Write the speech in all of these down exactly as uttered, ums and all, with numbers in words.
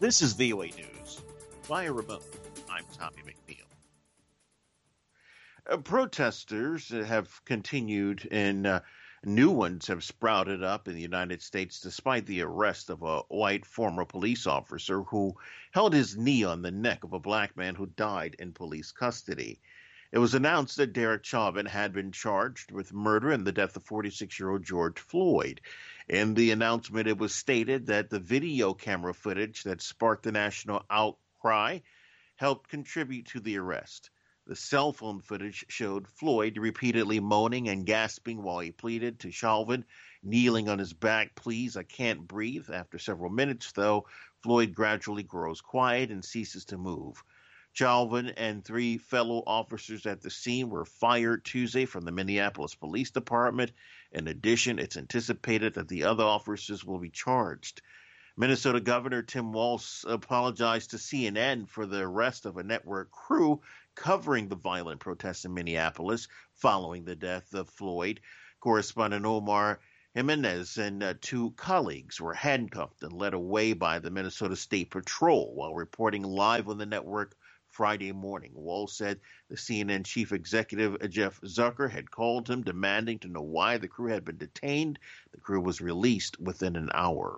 This is V O A News. Via remote, I'm Tommy McNeil. Uh, protesters have continued and uh, new ones have sprouted up in the United States despite the arrest of a white former police officer who held his knee on the neck of a black man who died in police custody. It was announced that Derek Chauvin had been charged with murder and the death of forty-six-year-old George Floyd. In the announcement, it was stated that the video camera footage that sparked the national outcry helped contribute to the arrest. The cell phone footage showed Floyd repeatedly moaning and gasping while he pleaded to Chauvin, kneeling on his back, "Please, I can't breathe." After several minutes, though, Floyd gradually grows quiet and ceases to move. Chauvin and three fellow officers at the scene were fired Tuesday from the Minneapolis Police Department. In addition, it's anticipated that the other officers will be charged. Minnesota Governor Tim Walz apologized to C N N for the arrest of a network crew covering the violent protests in Minneapolis following the death of Floyd. Correspondent Omar Jimenez and uh, two colleagues were handcuffed and led away by the Minnesota State Patrol while reporting live on the network Friday morning. Walz said the C N N chief executive Jeff Zucker had called him demanding to know why the crew had been detained. The crew was released within an hour.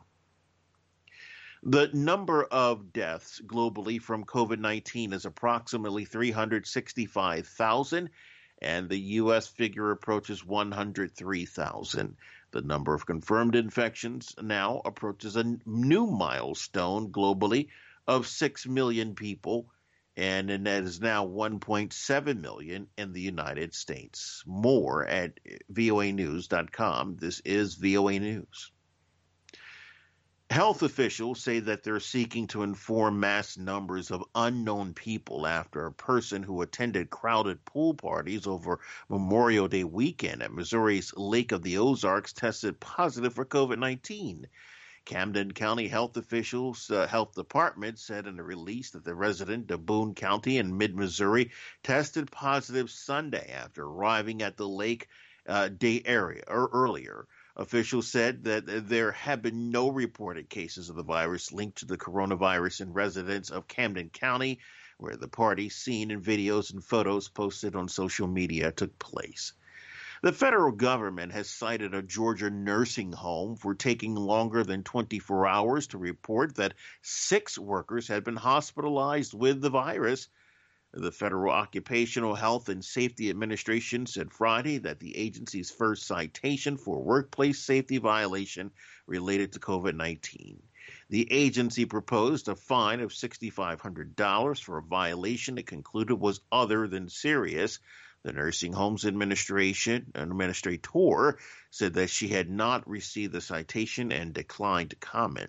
The number of deaths globally from COVID nineteen is approximately three hundred sixty-five thousand, and the U S figure approaches one hundred three thousand. The number of confirmed infections now approaches a new milestone globally of six million people, and that is now one point seven million in the United States. More at V O A news dot com. This is V O A News. Health officials say that they're seeking to inform mass numbers of unknown people after a person who attended crowded pool parties over Memorial Day weekend at Missouri's Lake of the Ozarks tested positive for COVID nineteen. Camden County health officials, uh, health department said in a release that the resident of Boone County in mid-Missouri tested positive Sunday after arriving at the lake uh, day area or earlier. Officials said that there have been no reported cases of the virus linked to the coronavirus in residents of Camden County, where the party seen in videos and photos posted on social media took place. The federal government has cited a Georgia nursing home for taking longer than twenty-four hours to report that six workers had been hospitalized with the virus. The Federal Occupational Health and Safety Administration said Friday that the agency's first citation for workplace safety violation related to COVID nineteen. The agency proposed a fine of six thousand five hundred dollars for a violation it concluded was other than serious. The Nursing Homes Administration administrator said that she had not received the citation and declined to comment.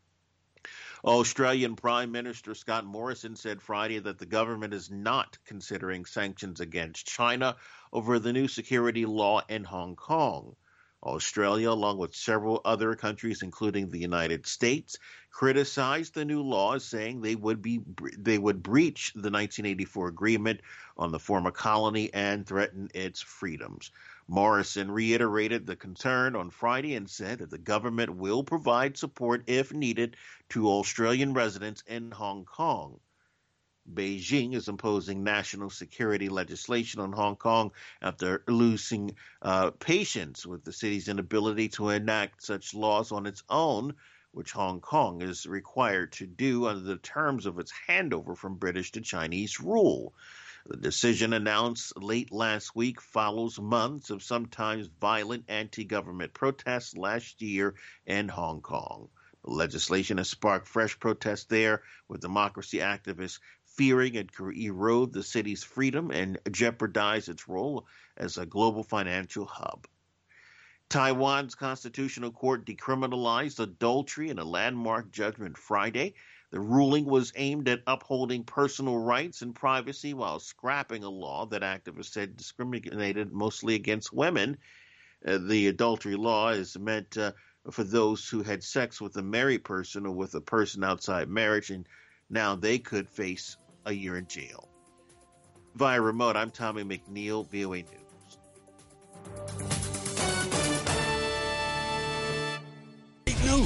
Australian Prime Minister Scott Morrison said Friday that the government is not considering sanctions against China over the new security law in Hong Kong. Australia, along with several other countries, including the United States, criticized the new laws, saying they would be they would breach the nineteen eighty-four agreement on the former colony and threaten its freedoms. Morrison reiterated the concern on Friday and said that the government will provide support if needed to Australian residents in Hong Kong. Beijing is imposing national security legislation on Hong Kong after losing uh, patience with the city's inability to enact such laws on its own, which Hong Kong is required to do under the terms of its handover from British to Chinese rule. The decision announced late last week follows months of sometimes violent anti-government protests last year in Hong Kong. The legislation has sparked fresh protests there, with democracy activists fearing it could erode the city's freedom and jeopardize its role as a global financial hub. Taiwan's constitutional court decriminalized adultery in a landmark judgment Friday. The ruling was aimed at upholding personal rights and privacy while scrapping a law that activists said discriminated mostly against women. Uh, the adultery law is meant uh, for those who had sex with a married person or with a person outside marriage, and now they could face a year in jail. Via remote, I'm Tommy McNeil, V O A News.